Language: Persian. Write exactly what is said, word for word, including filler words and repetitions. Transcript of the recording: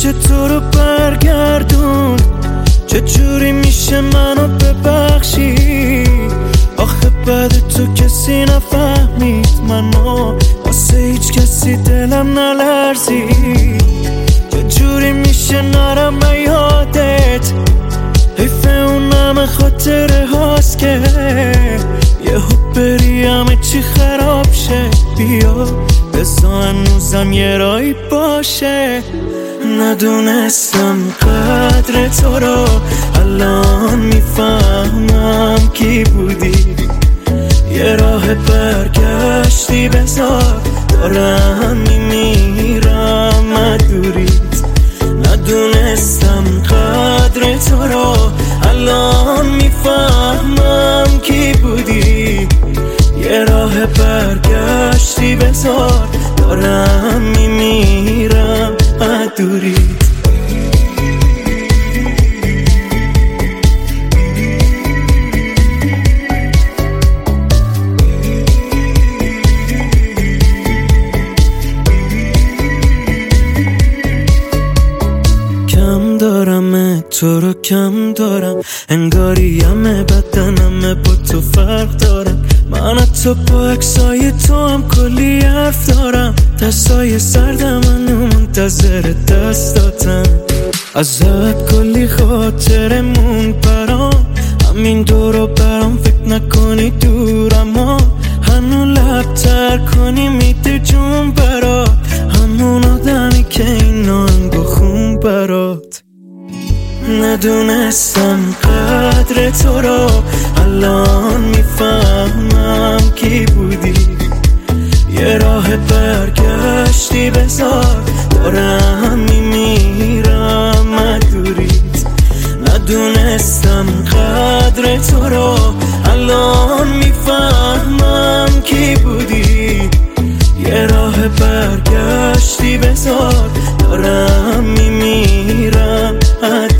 میشه تو رو برگردون؟ چجوری میشه منو ببخشی؟ آخه بعد تو کسی نفهمید منو، واسه هیچ کسی دلم نلرزی. چجوری میشه نرم یادت؟ حیف اون همه خاطره هاست که یه ها بری همه چی خراب شه. بیا بزا هنوزم یه رایی باشه. ندونستم قدر تو رو، الان میفهمم کی بودی. یه راه برگشتی بذار، دارم میمیرم مدوریت. ندونستم قدر تو رو، الان میفهمم کی بودی. یه راه برگشتی بذار، دارم میمیرم مدوریت. کم دارم تو رو کم دارم، انگاری همه بدنم با تو فرق دارم. من تو با اکسای تو هم کلی حرف دارم، دستای سردم منو منتظر دستاتم. ازت کلی خاطرمون برام، همین دورو برام فکر نکنی دورم ها. هنو لب تر کنی میده جون برات، همون آدمی که این آهنگو خون برات. ندونستم قدر تو رو، الان میفهمم کی بودی. یه راه برگشتی بذار، دارم میمیرم مدوریت. ندونستم قدر تو رو، الان میفهمم کی بودی. یه راه برگشتی بذار، دارم میمیرم.